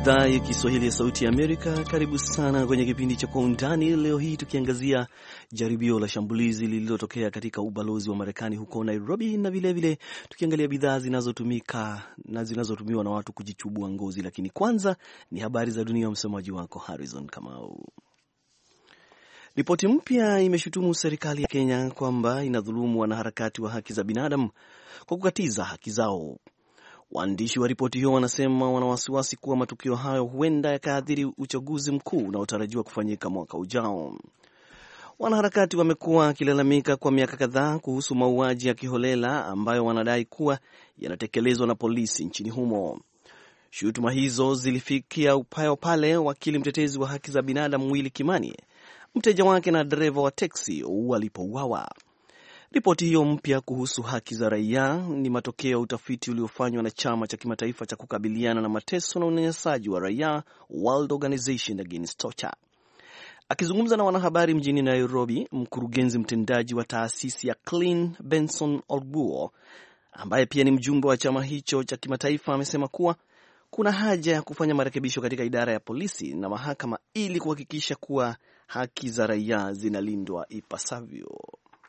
idhaa ya Kiswahili ya Sauti ya Amerika. Karibu sana kwenye kipindi cha Kwa Undani. Leo hii tukiangazia jaribio la shambulizi lililotokea katika ubalozi wa Marekani huko Nairobi, na vilevile tukiangalia bidhaa zinazotumika na zinazotumiwa na watu kujichubua ngozi. Lakini kwanza ni habari za dunia, msomaji wako Harrison Kamau. Ripoti mpya imeshutumu serikali ya Kenya kwamba inadhulumu wanaharakati wa haki za binadamu kwa kukatiza haki zao. Waandishi wa ripoti hiyo wanasema wana wasiwasi kuwa matukio hayo huenda yakaathiri uchaguzi mkuu unaotarajiwa kufanyika mwaka ujao. Wanaharakati wamekuwa wakilalamika kwa miaka kadhaa kuhusu mauaji ya kiholela ambayo wanadai kuwa yanatekelezwa na polisi nchini humo. Shutuma hizo zilifikia upeo pale wakili mtetezi wa haki za binadamu Willy Kimani, mteja wake na dereva wa teksi walipouawa. Ripoti hiyo mpya kuhusu haki za raia ni matokeo ya utafiti uliofanywa na chama cha kimataifa cha kukabiliana na mateso na unyanyasaji wa raia, World Organization Against Torture. Akizungumza na wanahabari mjini Nairobi, mkurugenzi mtendaji wa taasisi ya Clean, Benson Olguo, ambaye pia ni mjumbe wa chama hicho cha kimataifa, amesema kuwa kuna haja ya kufanya marekebisho katika idara ya polisi na mahakama ili kuhakikisha kuwa haki za raia zinalindwa ipasavyo.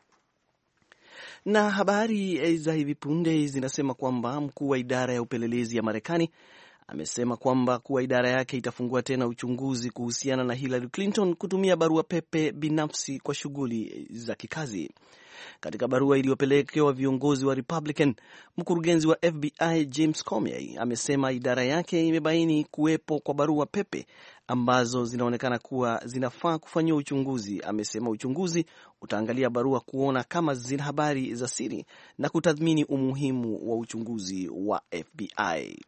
Na habari za hivi punde zinasema kwamba mkuu wa idara ya upelelezi ya Marekani amesema kwamba kuwa idara yake itafungua tena uchunguzi kuhusiana na Hillary Clinton kutumia barua pepe binafsi kwa shughuli za kikazi. Katika barua iliyopelekewa viongozi wa Republican, mkurugenzi wa FBI James Comey amesema idara yake imebaini kuwepo kwa barua pepe ambazo zinaonekana kuwa zinafaa kufanyiwa uchunguzi. Amesema uchunguzi utaangalia barua kuona kama zina habari za siri na kutathmini umuhimu wa uchunguzi wa FBI.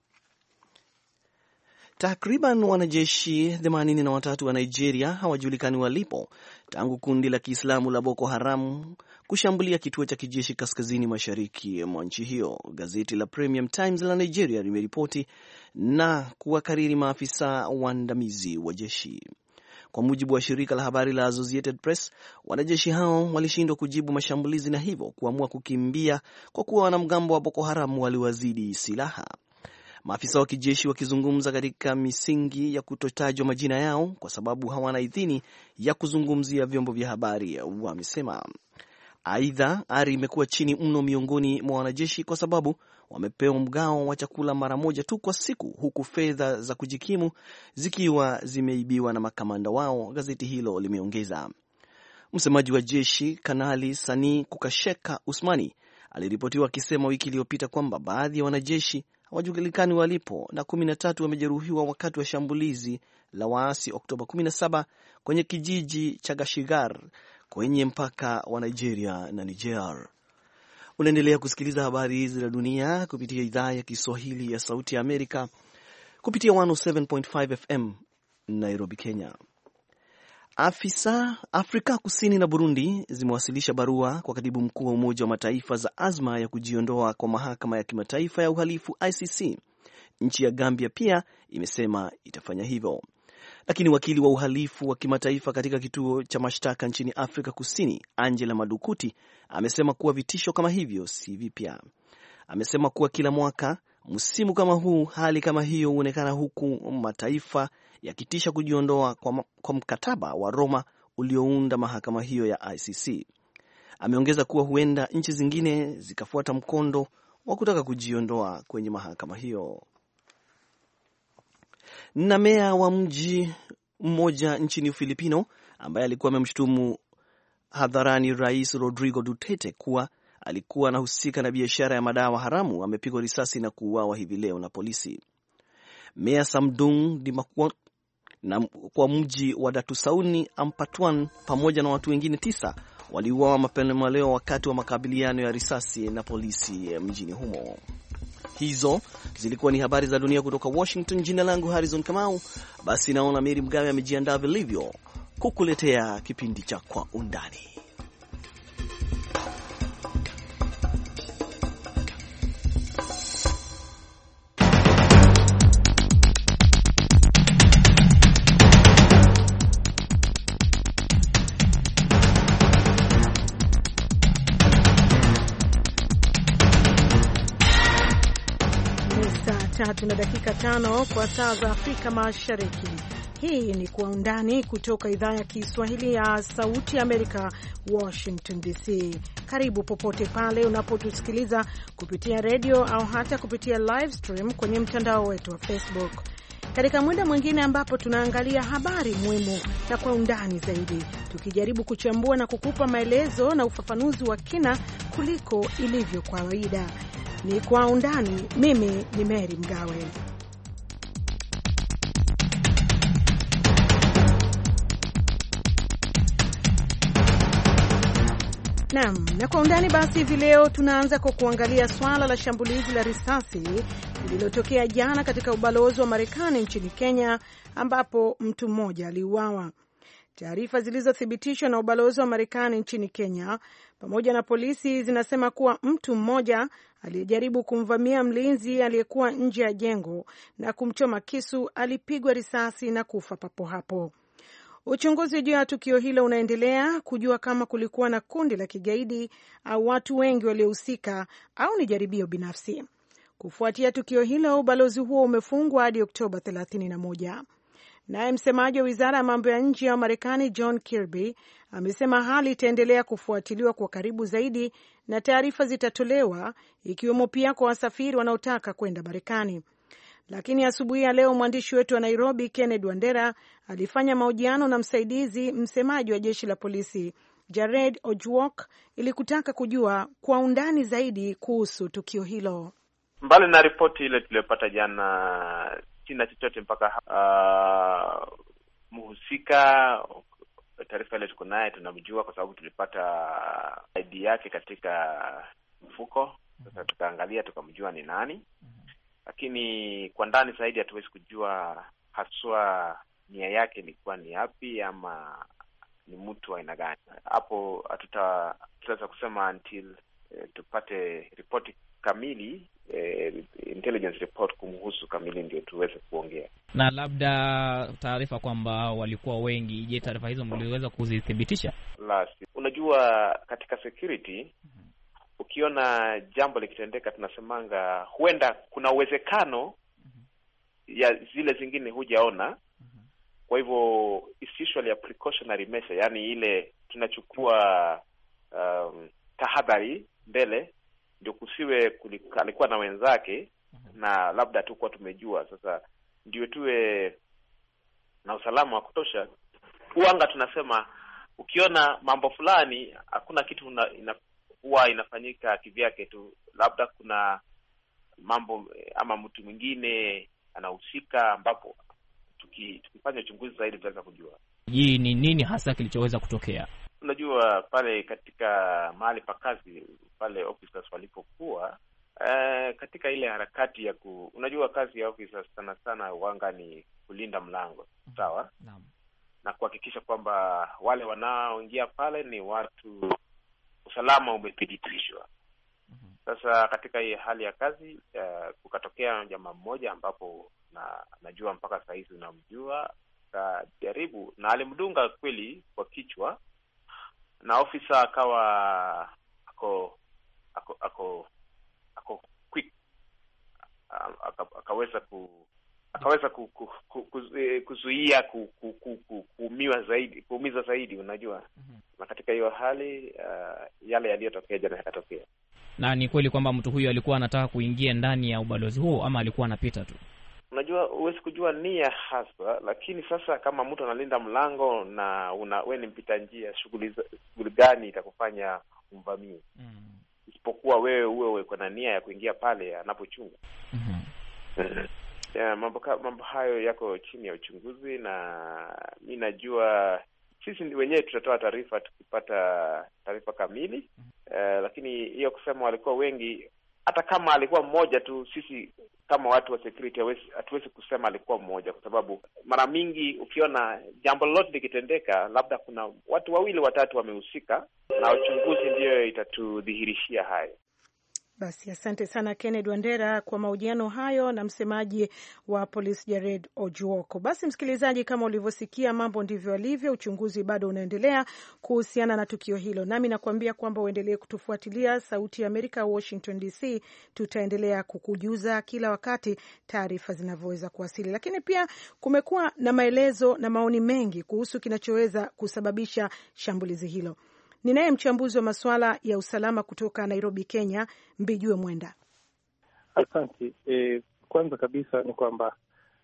Takriban wanajeshi 83 wa Nigeria hawajulikani walipo tangu kundi la Kiislamu la Boko Haram kushambulia kituo cha kijeshi kaskazini mashariki mwa nchi hiyo. Gazeti la Premium Times la Nigeria limeripoti na kuwakariri maafisa waandamizi wa jeshi. Kwa mujibu wa shirika la habari la Associated Press, wanajeshi hao walishindwa kujibu mashambulizi na hivyo kuamua kukimbia kwa kuwa wanamgambo wa Boko Haram waliwazidi silaha. Maafisa wa kijeshi wakizungumza katika misingi ya kutotajwa majina yao kwa sababu hawana idhini ya kuzungumzia vyombo vya habari, wamesema. Aidha, ari imekuwa chini mno miongoni mwa wanajeshi kwa sababu wamepewa mgao wa chakula mara moja tu kwa siku, huku fedha za kujikimu zikiwa zimeibiwa na makamanda wao, gazeti hilo limeongeza. Msemaji wa jeshi Kanali Sani Kukasheka Usmani aliripotiwa akisema wiki iliyopita kwamba baadhi ya wanajeshi hawajulikani walipo na 13 wamejeruhiwa wakati wa shambulizi la waasi Oktoba 17 kwenye kijiji cha Gashigar kwenye mpaka wa Nigeria na Niger. Unaendelea kusikiliza habari hizi za dunia kupitia idhaa ya Kiswahili ya Sauti ya Amerika kupitia 107.5 FM Nairobi, Kenya. Afrika Kusini na Burundi zimewasilisha barua kwa katibu mkuu wa Umoja wa Mataifa za azma ya kujiondoa kwa mahakama ya kimataifa ya uhalifu ICC. Nchi ya Gambia pia imesema itafanya hivyo. Lakini wakili wa uhalifu wa kimataifa katika kituo cha mashtaka nchini Afrika Kusini, Angela Madukuti, amesema kuwa vitisho kama hivyo si vipya. Amesema kuwa kila mwaka msimu kama huu hali kama hiyo huonekana, huku mataifa yakitisha kujiondoa kwa mkataba wa Roma uliounda mahakama hiyo ya ICC. Ameongeza kuwa huenda nchi zingine zikafuata mkondo wa kutaka kujiondoa kwenye mahakama hiyo. Na meya wa mji mmoja nchini Ufilipino ambaye alikuwa amemshutumu hadharani Rais Rodrigo Duterte kuwa alikuwa anahusika na biashara ya madawa haramu amepigwa risasi na kuuawa hivi leo na polisi. Meya Samdung Dimakwot na kwa mji wa Datusauni Ampatuan pamoja na watu wengine 9 waliuawa mapema leo wakati wa makabiliano ya risasi na polisi mjini humo. Hizo zilikuwa ni habari za dunia kutoka Washington. Jina langu Harrison Kamau. Basi naona Mary Mgawe amejiandaa vilivyo kukuletea kipindi cha Kwa Undani. 3:05 kwa saa za Afrika Mashariki. Hii ni Kwa Undani kutoka idhaa ya Kiswahili ya Sauti Amerika, Washington DC. Karibu popote pale unapotusikiliza kupitia redio au hata kupitia live stream kwenye mtandao wetu wa Facebook. Katika muda mwingine ambapo tunaangalia habari muhimu na kwa undani zaidi, tukijaribu kuchambua na kukupa maelezo na ufafanuzi wa kina kuliko ilivyo kawaida. Ni Kwa Undani. Mimi ni Mary Mgawe. Naam, na Kwa Undani basi hivi leo tunaanza kwa kuangalia swala la shambulizi la risasi lililotokea jana katika ubalozi wa Marekani nchini Kenya ambapo mtu mmoja aliuawa. Taarifa zilizothibitishwa na ubalozi wa Marekani nchini Kenya pamoja na polisi zinasema kuwa mtu mmoja aliyejaribu kumvamia mlinzi aliyekuwa nje ya jengo na kumchoma kisu alipigwa risasi na kufa papo hapo. Uchunguzi juu ya tukio hilo unaendelea kujua kama kulikuwa na kundi la kigaidi au watu wengi waliohusika au ni jaribio binafsi. Kufuatia tukio hilo, ubalozi huo umefungwa hadi Oktoba 31. Naye msemaji wa Wizara ya Mambo ya Nje ya Marekani John Kirby amesema hali itaendelea kufuatiliwa kwa karibu zaidi na taarifa zitatolewa ikiwemo pia kwa wasafiri wanaotaka kwenda Marekani. Lakini asubuhi ya leo mwandishi wetu wa Nairobi Kenneth Wandera alifanya mahojiano na msaidizi msemaji wa jeshi la polisi Jared Ojwok ili kutaka kujua kwa undani zaidi kuhusu tukio hilo. Mbali na ripoti ile tuliyopata jana, sina chochote mpaka mhusika. Taarifa ile tuko naye tunamjua kwa sababu tulipata ID yake katika mfuko. Sasa tukaangalia tukamjua ni nani. Lakini kwa ndani zaidi hatuwezi kujua haswa nia yake ilikuwa ni yapi ama ni mtu wa aina gani. Hapo tutaweza kusema until tupate ripoti kamili, intelligence report kumhusu kamili, ndio tuweze kuongea. Na labda taarifa kwamba walikuwa wengi, je, taarifa hizo mliweza kuzithibitisha? Unajua katika security ukiona jambo likitendeka tunasemanga huenda kuna uwezekano ya zile zingine hujaona. Kwa hivyo is usually a precautionary measure, yani ile tunachukua tahadhari mbele ndio kusiwe alikuwa na wenzake na labda tu kwa tumejua. Sasa ndio tuwe na usalama wa kutosha. Uanga tunasema ukiona mambo fulani hakuna kitu huwa inafanyika kivyake tu, labda kuna mambo ama mtu mwingine anahusika, ambapo tukifanya uchunguzi zaidi tutaweza kujua ni nini hasa kilichoweza kutokea. Unajua pale katika mahali pa kazi pale officers walipokuwa katika ile harakati ya unajua kazi ya officers sana sana wanga ni kulinda mlango, sawa? Naam. Na kuhakikisha kwamba wale wanaoingia pale ni watu usalama umethibitishwa. Sasa katika hii hali ya kazi kukatokea jamaa mmoja ambapo najua mpaka saa hizi unamjua, kajaribu na alimdunga kweli kwa kichwa, na ofisa akawa ako quick, akaweza kuzuia kuumiza zaidi, unajua. Na katika hiyo hali yale yaliyotokea jana yakatokea. Na ni kweli kwamba mtu huyu alikuwa anataka kuingia ndani ya ubalozi huo ama alikuwa anapita tu? Unajua huwezi kujua nia hasa, lakini sasa kama mtu analinda mlango na wewe ni mpita njia, shughuli gani itakufanya umvamie? Isipokuwa wewe uko na nia ya kuingia pale anapochunga. Mambo hayo yako chini ya uchunguzi, na mimi najua sisi wenyewe tutatoa taarifa tukipata taarifa kamili. Lakini hiyo kusema walikuwa wengi, hata kama alikuwa mmoja tu, sisi kama watu wa security hatuwezi kusema alikuwa mmoja, kwa sababu mara mingi ukiona jambo lolote likitendeka, labda kuna watu 2 watatu wamehusika, na uchunguzi ndio itatudhihirishia hayo. Basi asante sana Kenneth Wandera kwa mahojiano hayo na msemaji wa polisi Jared Ojuoko. Basi msikilizaji, kama ulivyosikia, mambo ndivyo alivyo. Uchunguzi bado unaendelea kuhusiana na tukio hilo, nami nakuambia kwamba uendelee kutufuatilia Sauti ya Amerika, Washington DC. Tutaendelea kukujuza kila wakati taarifa zinavyoweza kuwasili, lakini pia kumekuwa na maelezo na maoni mengi kuhusu kinachoweza kusababisha shambulizi hilo. Ninaye mchambuzi wa masuala ya usalama kutoka Nairobi, Kenya, Mbijue Mwenda. Asante. Kwanza kabisa ni kwamba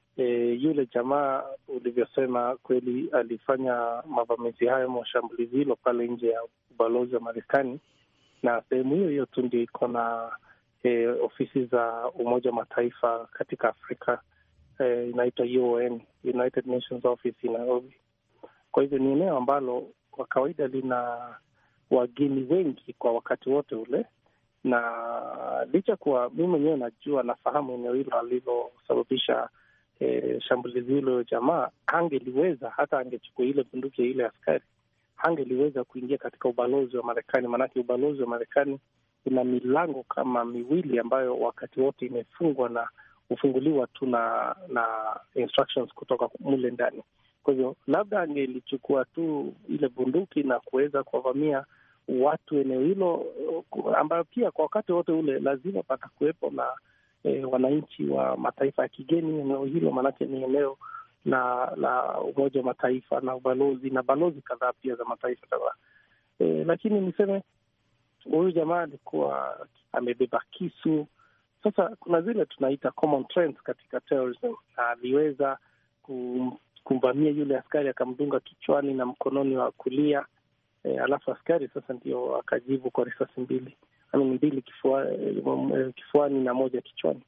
yule jamaa ulivyosema kweli alifanya mavamizi hayo, mashambulizi hilo pale nje ya ubalozi wa Marekani, na sehemu hiyo hiyo tu ndio iko na ofisi za Umoja wa Mataifa katika Afrika, inaitwa UN, United Nations Office in Nairobi. Kwa hivyo ni eneo ambalo kwa kawaida lina wageni wengi kwa wakati wote ule, na licha kuwa mimi mwenyewe najua, nafahamu eneo hilo alilosababisha shambulizi hilo, jamaa hangeliweza, hata angechukua ile bunduki ya ile askari, hangeliweza kuingia katika ubalozi wa Marekani, maanake ubalozi wa Marekani una milango kama miwili ambayo wakati wote imefungwa na hufunguliwa tu na instructions kutoka mule ndani. Kwa hivyo labda angelichukua tu ile bunduki na kuweza kuwavamia watu eneo hilo, ambayo pia kwa wakati wote ule lazima patakuwepo na wananchi wa mataifa ya kigeni eneo hilo, maanake ni eneo la Umoja wa Mataifa na ubalozi na balozi kadhaa pia za mataifa kadhaa. Lakini niseme huyu jamaa alikuwa amebeba kisu. Sasa kuna zile tunaita common trends katika terrorism, na aliweza kumvamia yule askari, akamdunga kichwani na mkononi wa kulia, alafu askari sasa ndio akajibu kwa risasi mbili kifuani na moja kichwani.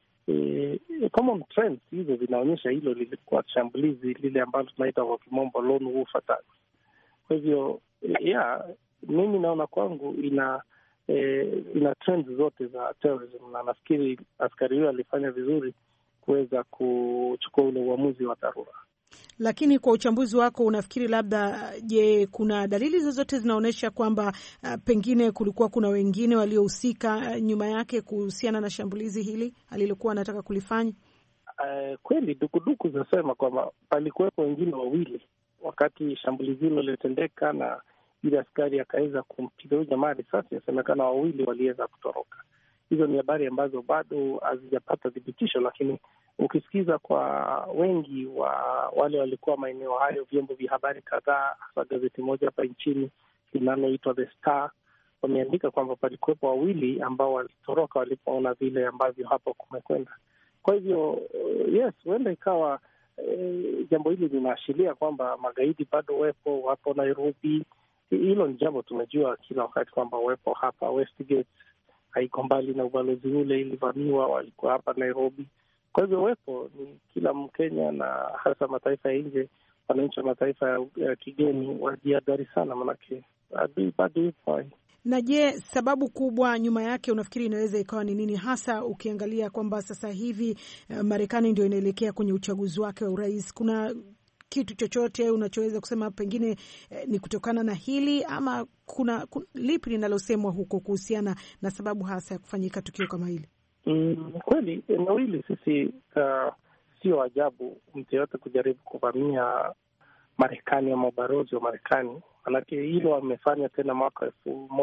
Common trends hizo zinaonyesha hilo lilikuwa shambulizi lile ambalo tunaita kwa kimombo lone wolf attack. Kwa hivyo mimi naona kwangu ina trends zote za terrorism, na nafikiri askari huyo alifanya vizuri kuweza kuchukua ule uamuzi wa dharura. Lakini kwa uchambuzi wako unafikiri labda, je, kuna dalili zozote zinaonyesha kwamba pengine kulikuwa kuna wengine waliohusika nyuma yake kuhusiana na shambulizi hili alilokuwa anataka kulifanya? Kweli dukuduku zinasema kwamba palikuwepo wengine wawili wakati shambulizi hilo lilitendeka, na yule askari akaweza kumpiga huyu jamaa risasi. Inasemekana wawili waliweza kutoroka. Hizo ni habari ambazo bado hazijapata thibitisho, lakini ukisikiza kwa wengi wa wale walikuwa maeneo hayo, vyombo vya habari kadhaa, hasa gazeti moja hapa nchini linaloitwa The Star, wameandika kwamba palikuwepo wawili ambao walitoroka walipoona vile ambavyo hapo kumekwenda. Kwa hivyo huenda ikawa jambo hili linaashiria kwamba magaidi bado wapo Nairobi. Hilo ni jambo tumejua kila wakati kwamba wapo hapa. Westgate haiko mbali na ubalozi ule, ilivamiwa, walikuwa hapa Nairobi. Kwa hivyo wepo ni kila Mkenya na hasa mataifa ya nje, wananchi wa mataifa ya kigeni wajihadhari sana, manake bado yupo. Na je, sababu kubwa nyuma yake unafikiri inaweza ikawa ni nini, hasa ukiangalia kwamba sasa hivi Marekani ndio inaelekea kwenye uchaguzi wake wa urais? Kuna kitu chochote unachoweza kusema pengine ni kutokana na hili, ama kuna lipi linalosemwa huko kuhusiana na sababu hasa ya kufanyika tukio kama hili? Kweli eneo hili sisi sio ajabu mtu yote kujaribu kuvamia Marekani ama ubalozi wa Marekani, manake hilo wamefanya tena mwaka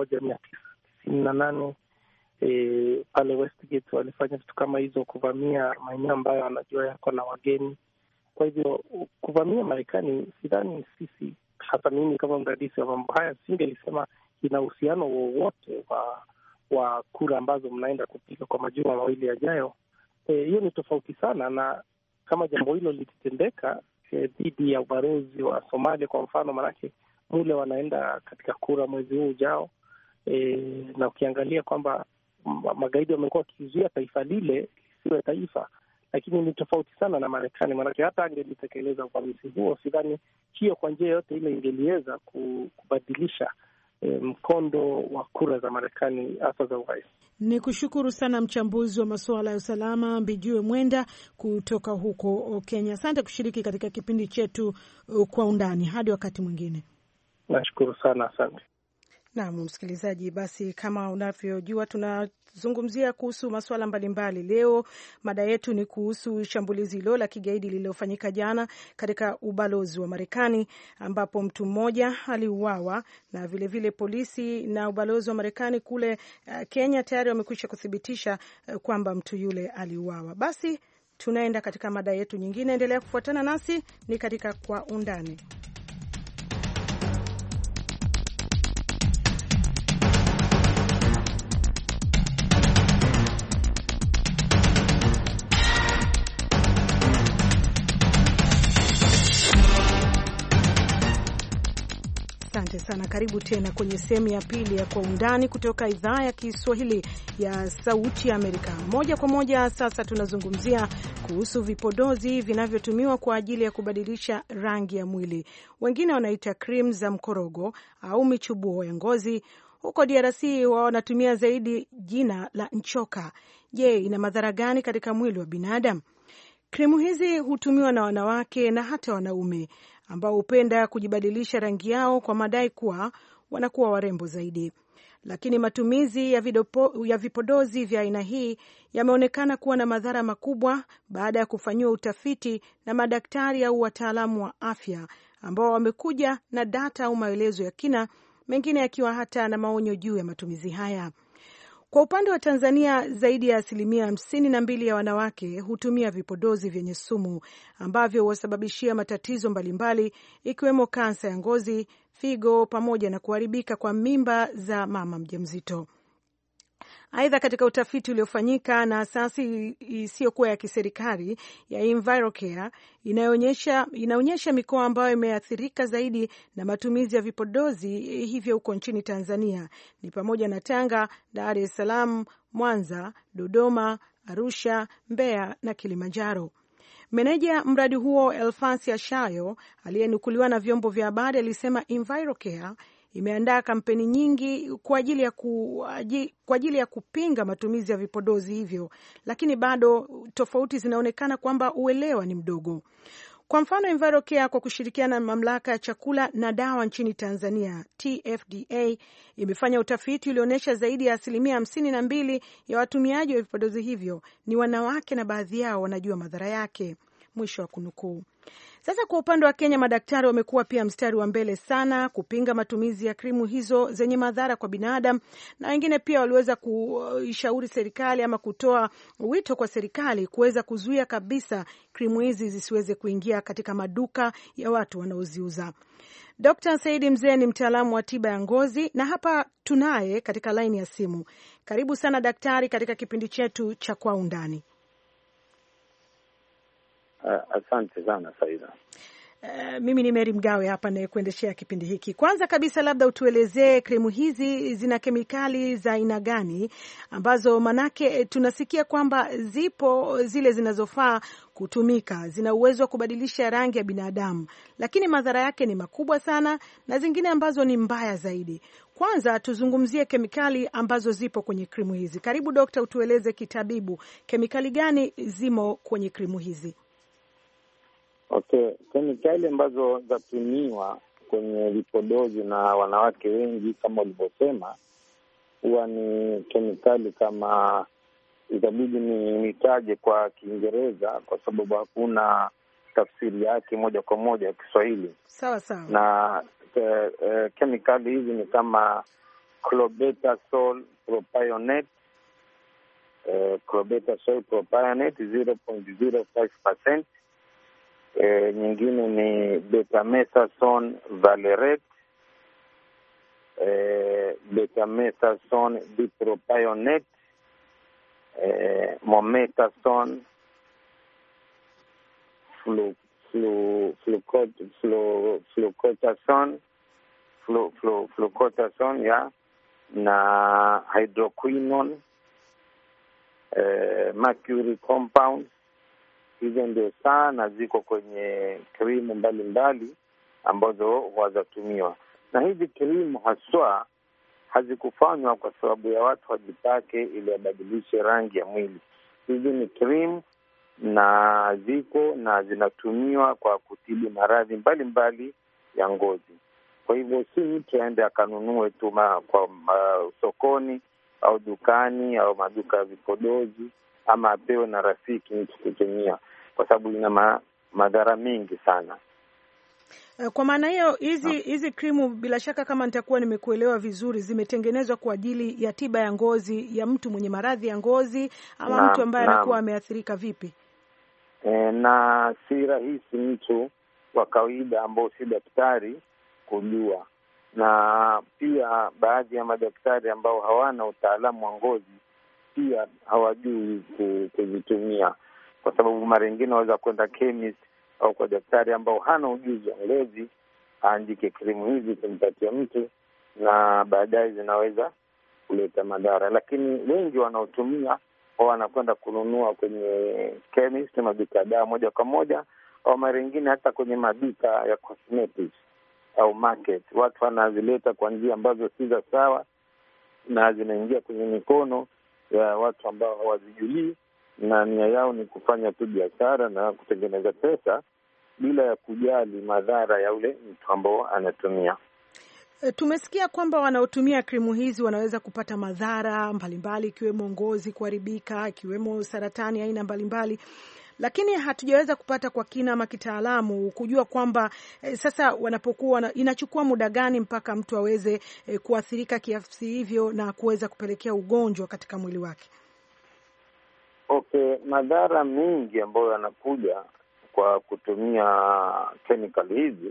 1998 pale Westgate walifanya vitu kama hizo, kuvamia maeneo ambayo wanajua yako na wageni. Kwa hivyo kuvamia Marekani, sidhani sisi, hata mimi kama mdadisi wa mambo haya, singelisema ina uhusiano wowote wa kura ambazo mnaenda kupiga kwa majuma mawili yajayo. Hiyo ni tofauti sana, na kama jambo hilo lititendeka dhidi ya ubalozi wa Somalia kwa mfano, manake mule wanaenda katika kura mwezi huu ujao, na ukiangalia kwamba magaidi wamekuwa wakizuia taifa lile lisiwe taifa, lakini ni tofauti sana na Marekani, manake hata angelitekeleza uvamizi huo, sidhani hiyo kwa njia yote ile ingeliweza kubadilisha mkondo wa kura za Marekani hasa za urais. Ni kushukuru sana mchambuzi wa masuala ya usalama Mbijue Mwenda kutoka huko Kenya. Asante kushiriki katika kipindi chetu Kwa Undani. Hadi wakati mwingine. Nashukuru sana, asante. Naam, msikilizaji, basi kama unavyojua tunazungumzia kuhusu masuala mbalimbali. Leo mada yetu ni kuhusu shambulizi hilo la kigaidi lililofanyika jana katika ubalozi wa Marekani ambapo mtu mmoja aliuawa, na vilevile polisi na ubalozi wa Marekani kule Kenya tayari wamekwisha kuthibitisha kwamba mtu yule aliuawa. Basi tunaenda katika mada yetu nyingine. Endelea kufuatana nasi, ni katika Kwa Undani. Asante sana. Karibu tena kwenye sehemu ya pili ya Kwa Undani kutoka idhaa ya Kiswahili ya Sauti ya Amerika. Moja kwa moja sasa tunazungumzia kuhusu vipodozi vinavyotumiwa kwa ajili ya kubadilisha rangi ya mwili. Wengine wanaita cream za mkorogo au michubuo ya ngozi. Huko DRC wanatumia zaidi jina la nchoka. Je, ina madhara gani katika mwili wa binadamu? Krimu hizi hutumiwa na wanawake na hata wanaume ambao hupenda kujibadilisha rangi yao kwa madai kuwa wanakuwa warembo zaidi. Lakini matumizi ya vipodozi vya aina hii yameonekana kuwa na madhara makubwa baada ya kufanyiwa utafiti na madaktari au wataalamu wa afya ambao wamekuja na data au maelezo ya kina, mengine yakiwa hata na maonyo juu ya matumizi haya. Kwa upande wa Tanzania, zaidi ya 52% ya wanawake hutumia vipodozi vyenye sumu ambavyo huwasababishia matatizo mbalimbali ikiwemo kansa ya ngozi, figo pamoja na kuharibika kwa mimba za mama mjamzito. Aidha, katika utafiti uliofanyika na asasi isiyokuwa ya kiserikali ya EnviroCare inaonyesha mikoa ambayo imeathirika zaidi na matumizi ya vipodozi hivyo huko nchini Tanzania ni pamoja na Tanga, Dar es Salaam, Mwanza, Dodoma, Arusha, Mbeya na Kilimanjaro. Meneja mradi huo Elfansia Shayo aliyenukuliwa na vyombo vya habari alisema EnviroCare imeandaa kampeni nyingi kwa ajili ya kupinga matumizi ya vipodozi hivyo, lakini bado tofauti zinaonekana kwamba uelewa ni mdogo. Kwa mfano, EnviroCare kwa kushirikiana na mamlaka ya chakula na dawa nchini Tanzania TFDA imefanya utafiti ulioonyesha zaidi ya 52% ya watumiaji wa vipodozi hivyo ni wanawake na baadhi yao wanajua madhara yake. Mwisho wa kunukuu. Sasa kwa upande wa Kenya, madaktari wamekuwa pia mstari wa mbele sana kupinga matumizi ya krimu hizo zenye madhara kwa binadamu, na wengine pia waliweza kuishauri serikali ama kutoa wito kwa serikali kuweza kuzuia kabisa krimu hizi zisiweze kuingia katika maduka ya watu wanaoziuza. Dr. Saidi Mzee ni mtaalamu wa tiba ya ngozi na hapa tunaye katika laini ya simu. Karibu sana daktari katika kipindi chetu cha Kwa Undani. Asante sana Saida. Mimi ni Mary Mgawe hapa na kuendeshea kipindi hiki. Kwanza kabisa, labda utuelezee krimu hizi zina kemikali za aina gani ambazo manake tunasikia kwamba zipo zile zinazofaa kutumika, zina uwezo wa kubadilisha rangi ya binadamu, lakini madhara yake ni makubwa sana na zingine ambazo ni mbaya zaidi. Kwanza tuzungumzie kemikali ambazo zipo kwenye krimu hizi. Karibu dokta, utueleze kitabibu kemikali gani zimo kwenye krimu hizi. Okay, kemikali ambazo zatumiwa kwenye vipodozi na wanawake wengi kama ulivyosema, huwa ni kemikali kama, itabidi nitaje kwa Kiingereza kwa sababu hakuna tafsiri yake moja kwa moja ya Kiswahili. Sawa sawa. Na kemikali hizi ni kama clobetasol propionate, clobetasol propionate 0.05%. Nyingine ni betamethasone valerate, betamethasone dipropionate, mometasone, flucotasone ya na hydroquinone, mercury compounds. Hizo ndio sana ziko kwenye krimu mbalimbali ambazo wazatumiwa. Na hizi krimu haswa hazikufanywa kwa sababu ya watu wajipake ili wabadilishe rangi ya mwili. Hizi ni krimu na ziko na zinatumiwa kwa kutibu maradhi mbalimbali ya ngozi. Kwa hivyo si mtu aende akanunue tu kwa sokoni au dukani au maduka ya vipodozi, ama apewe na rafiki mtu kutumia, kwa sababu ina madhara mengi sana. Kwa maana hiyo hizi krimu bila shaka, kama nitakuwa nimekuelewa vizuri, zimetengenezwa kwa ajili ya tiba ya ngozi ya mtu mwenye maradhi ya ngozi, ama mtu ambaye anakuwa ameathirika vipi? Na si rahisi mtu wa kawaida ambao si daktari kujua, na pia baadhi ya madaktari ambao hawana utaalamu wa ngozi pia hawajui kuzitumia, kwa sababu mara nyingine waweza kwenda chemist au kwa daktari ambao hana ujuzi wa ngozi, aandike krimu hizi kumpatia mtu, na baadaye zinaweza kuleta madhara. Lakini wengi wanaotumia wanakwenda kununua kwenye chemist, maduka dawa moja kwa moja, au mara nyingine hata kwenye maduka ya cosmetics au market. Watu wanazileta kwa njia ambazo si za sawa, na zinaingia kwenye mikono ya watu ambao hawazijulii, na nia yao ni kufanya tu biashara na kutengeneza pesa bila ya kujali madhara ya ule mtu ambao anatumia. Tumesikia kwamba wanaotumia krimu hizi wanaweza kupata madhara mbalimbali, ikiwemo ngozi kuharibika, ikiwemo saratani aina mbalimbali, lakini hatujaweza kupata kwa kina ama kitaalamu kujua kwamba sasa wanapokuwa inachukua muda gani mpaka mtu aweze kuathirika kiasi hivyo na kuweza kupelekea ugonjwa katika mwili wake. Okay, madhara mengi ambayo yanakuja kwa kutumia chemical hizi,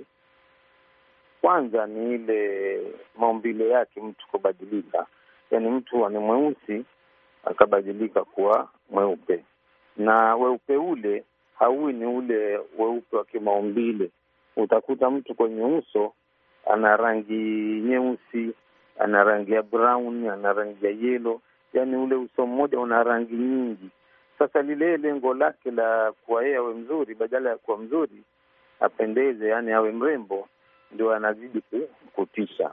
kwanza ni ile maumbile yake mtu kubadilika. Yaani mtu ni mweusi akabadilika kuwa mweupe, na weupe ule hauwi ni ule weupe wa kimaumbile. Utakuta mtu kwenye uso ana rangi nyeusi, ana rangi ya brown, ana rangi ya yellow, yaani ule uso mmoja una rangi nyingi. Sasa lile lengo lake la kuwa yeye awe mzuri, badala ya kuwa mzuri apendeze, yani awe mrembo, ndio anazidi kutisha.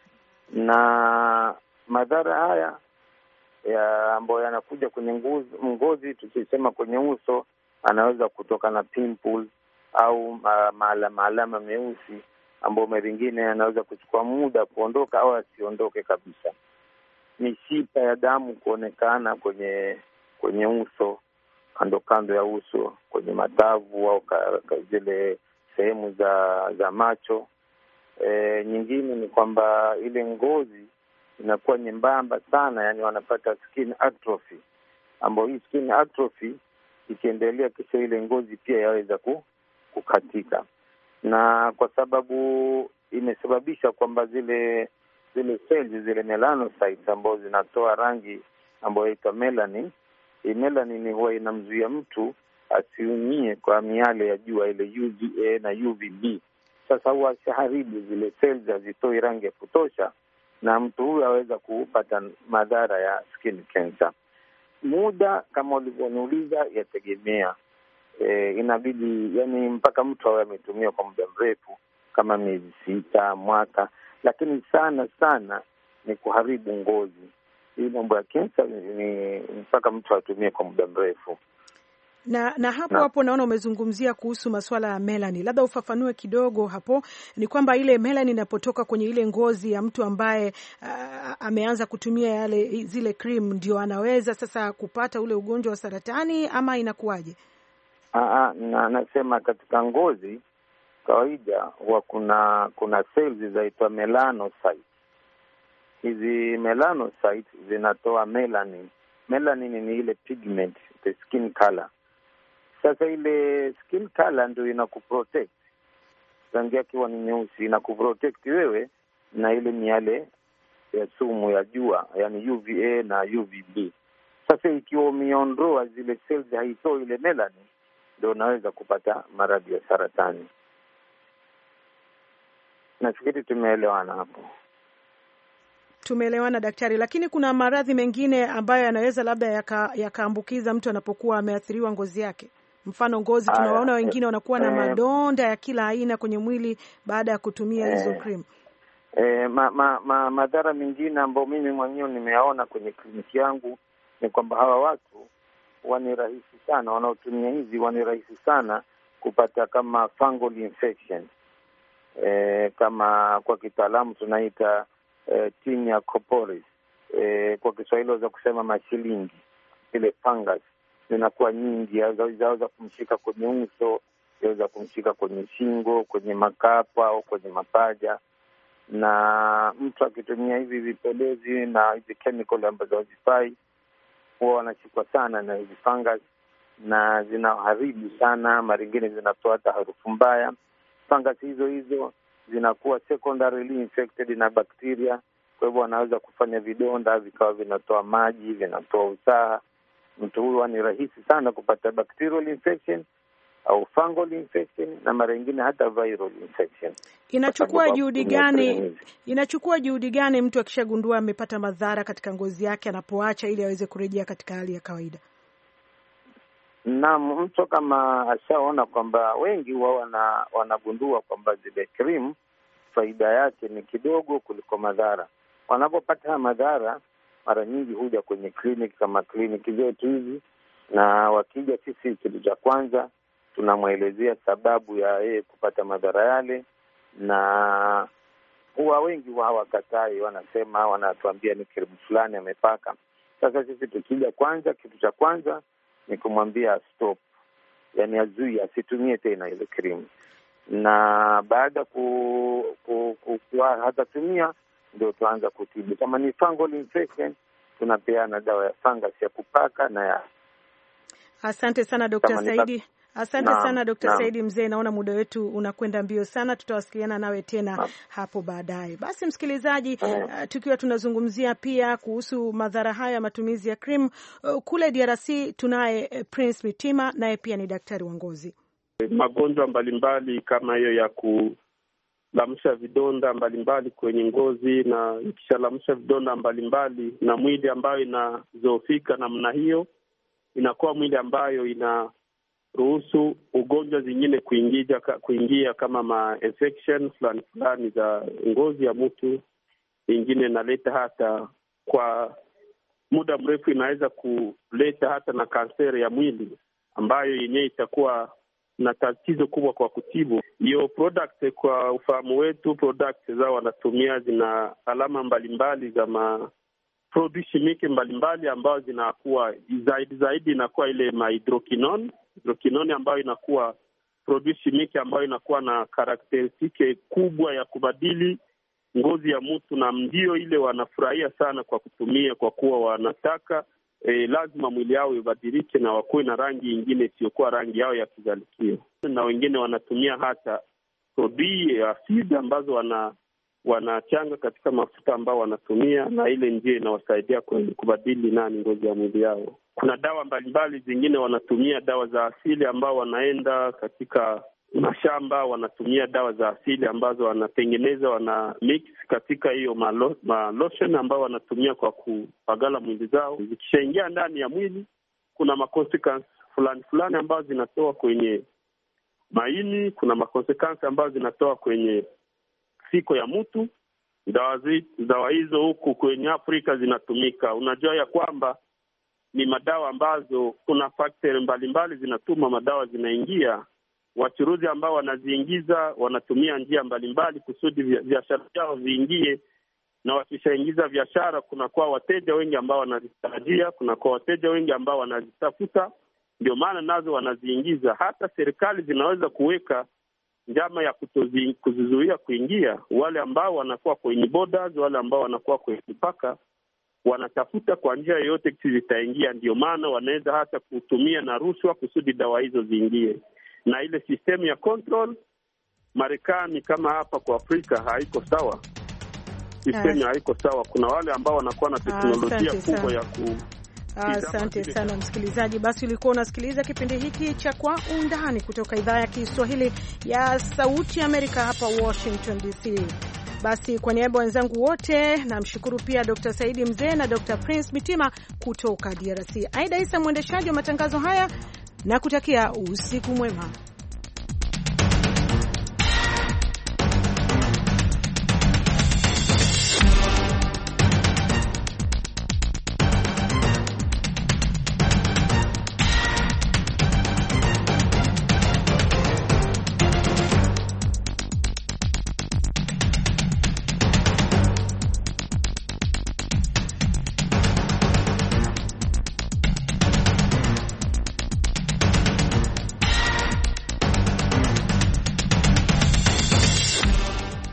Na madhara haya ambayo yanakuja kwenye ngozi, tukisema kwenye uso, anaweza kutoka na pimples au maalama meusi ambayo mengine anaweza kuchukua muda kuondoka au asiondoke kabisa. Mishipa ya damu kuonekana kwenye uso, kando ya uso, kwenye matavu au zile sehemu za macho. Nyingine ni kwamba ile ngozi inakuwa nyembamba sana, yani wanapata skin atrophy, ambayo hii skin atrophy ikiendelea, kisha ile ngozi pia yaweza kukatika, na kwa sababu imesababisha kwamba zile cells, zile melanocytes ambazo zinatoa rangi ambayo inaitwa melanin. Hii melanin huwa inamzuia mtu asiumie kwa miale ya jua, ile UVA na UVB. Sasa huwa shaharibu zile cells, hazitoi rangi ya kutosha, na mtu huyu aweza kupata madhara ya skin cancer. Muda kama ulivyoniuliza yategemea, inabidi yani mpaka mtu awe ametumia kwa muda mrefu kama miezi 6, mwaka, lakini sana ni kuharibu ngozi. Hii mambo ya cancer ni mpaka mtu atumie kwa muda mrefu. Na hapo naona umezungumzia kuhusu masuala ya melanin. Labda ufafanue kidogo hapo. Ni kwamba ile melanin inapotoka kwenye ile ngozi ya mtu ambaye ameanza kutumia zile cream, ndio anaweza sasa kupata ule ugonjwa wa saratani, ama inakuwaje? Nasema katika ngozi kawaida huwa kuna cells zaitwa melanocytes. Hizi melanocytes zinatoa melanin. Melanin ni ile pigment, the skin color. Sasa ile skin color ndio inakuprotect, rangi yake huwa ni nyeusi, inakuprotect wewe na ile miale ya sumu ya jua, yani UVA na UVB. Sasa ikiwa umeondoa zile cells, haitoi ile melanin, ndio unaweza kupata maradhi ya saratani. Nafikiri tumeelewana hapo. Tumeelewana daktari, lakini kuna maradhi mengine ambayo yanaweza labda yakaambukiza mtu anapokuwa ameathiriwa ngozi yake. Mfano ngozi, tunawaona wengine wanakuwa na madonda ya kila aina kwenye mwili baada ya kutumia hizo cream. Madhara mengine ambayo mimi mwenyewe nimeyaona kwenye kliniki yangu ni kwamba hawa watu wani rahisi sana, wanaotumia hizi wani rahisi sana kupata kama fungal infection. kama kwa kitaalamu tunaita Tinea corporis, kwa Kiswahili waweza kusema mashilingi. Ile fungus zinakuwa nyingi, zaweza kumshika kwenye uso, zaweza kumshika kwenye shingo, kwenye makapa au kwenye mapaja. Na mtu akitumia hivi vipolezi na hizi chemical ambazo hazifai, huwa wanashikwa sana na hizi fungus na zinaharibu sana. Mara nyingine zinatoa hata harufu mbaya. Fungus hizo zinakuwa secondarily infected na bakteria, kwa hivyo wanaweza kufanya vidonda vikawa vinatoa maji, vinatoa usaha. Mtu huyu ni rahisi sana kupata bacterial infection au fungal infection na mara nyingine hata viral infection. Inachukua juhudi gani mtu akishagundua amepata madhara katika ngozi yake anapoacha ili aweze kurejea katika hali ya kawaida? Naam, mtu kama ashaona kwamba, wengi huwa wanagundua kwamba zile cream faida yake ni kidogo kuliko madhara. Wanapopata madhara, mara nyingi huja kwenye kliniki kama kliniki zetu hizi, na wakija sisi, kitu cha kwanza tunamwelezea sababu ya yeye kupata madhara yale, na huwa wengi hawakatai, wanasema, wanatuambia ni cream fulani amepaka. Sasa sisi tukija, kitu cha kwanza ni kumwambia stop, yani azuie, asitumie tena ile cream, na baada hatatumia ndio tuanza kutibu. Kama ni fungal infection, tunapeana dawa ya fungus ya kupaka na ya. Asante sana Dr. Saidi. Asante sana Dr. Saidi Mzee, naona muda wetu unakwenda mbio sana, tutawasiliana nawe tena hapo baadaye. Basi msikilizaji, tukiwa tunazungumzia pia kuhusu madhara haya ya matumizi ya cream, kule DRC tunaye Prince Mitima, naye pia ni daktari wa ngozi. Magonjwa mbalimbali kama hiyo ya kulamsha vidonda mbalimbali kwenye ngozi, na ikishalamsha vidonda mbalimbali na mwili ambayo inazoofika namna hiyo, inakuwa mwili ambayo inaruhusu ugonjwa zingine kuingia kama ma-infection fulani za ngozi ya mtu. Ingine inaleta hata kwa muda mrefu, inaweza kuleta hata na kanseri ya mwili ambayo yenyewe itakuwa na tatizo kubwa kwa kutibu. Hiyo product, kwa ufahamu wetu, product zao wanatumia zina alama mbalimbali za produce chimique mbalimbali ambayo zinakuwa zaidi inakuwa ile hydroquinone ambayo inakuwa produce chimique ambayo inakuwa na karakteristiki kubwa ya kubadili ngozi ya mtu, na ndio ile wanafurahia sana kwa kutumia, kwa kuwa wanataka lazima mwili yao ibadilike na wakuwe na rangi nyingine isiyokuwa rangi yao ya kizalikio. Na wengine wanatumia hata produit asidi ambazo wanachanga katika mafuta ambao wanatumia, na ile njia inawasaidia kubadili ngozi ya mwili yao. Kuna dawa mbalimbali zingine wanatumia dawa za asili ambao wanaenda katika mashamba, wanatumia dawa za asili ambazo wanatengeneza, wana mix katika hiyo lotion ambao wanatumia kwa kupagala mwili zao. Zikishaingia ndani ya mwili, kuna consequences fulani ambazo zinatoa kwenye maini, kuna consequences ambazo zinatoa kwenye siko ya mtu. Dawa hizo huku kwenye Afrika zinatumika. Unajua ya kwamba ni madawa ambazo kuna factor mbalimbali zinatuma madawa zinaingia. Wachuruzi ambao wanaziingiza wanatumia njia mbalimbali kusudi biashara yao viingie, na wakishaingiza biashara kunakuwa wateja wengi ambao wanazitarajia, kunakuwa wateja wengi ambao wanazitafuta, ndio maana nazo wanaziingiza. Hata serikali zinaweza kuweka njama ya kuzizuia kuingia. Wale ambao wanakuwa kwenye borders, wale ambao wanakuwa kwenye mpaka, wanatafuta kwa njia yoyote zitaingia. Ndio maana wanaweza hata kutumia na rushwa kusudi dawa hizo ziingie. Na ile system ya control Marekani kama hapa kwa Afrika haiko sawa. System haiko sawa. Kuna wale ambao wanakuwa na teknolojia kubwa ya Asante sana msikilizaji. Basi ulikuwa unasikiliza kipindi hiki cha Kwa Undani kutoka idhaa ya Kiswahili ya Sauti Amerika hapa Washington DC. Basi kwa niaba wenzangu wote, namshukuru pia Dr. Saidi Mzee na Dr. Prince Mitima kutoka DRC. Aida Isa mwendeshaji wa matangazo haya, na kutakia usiku mwema.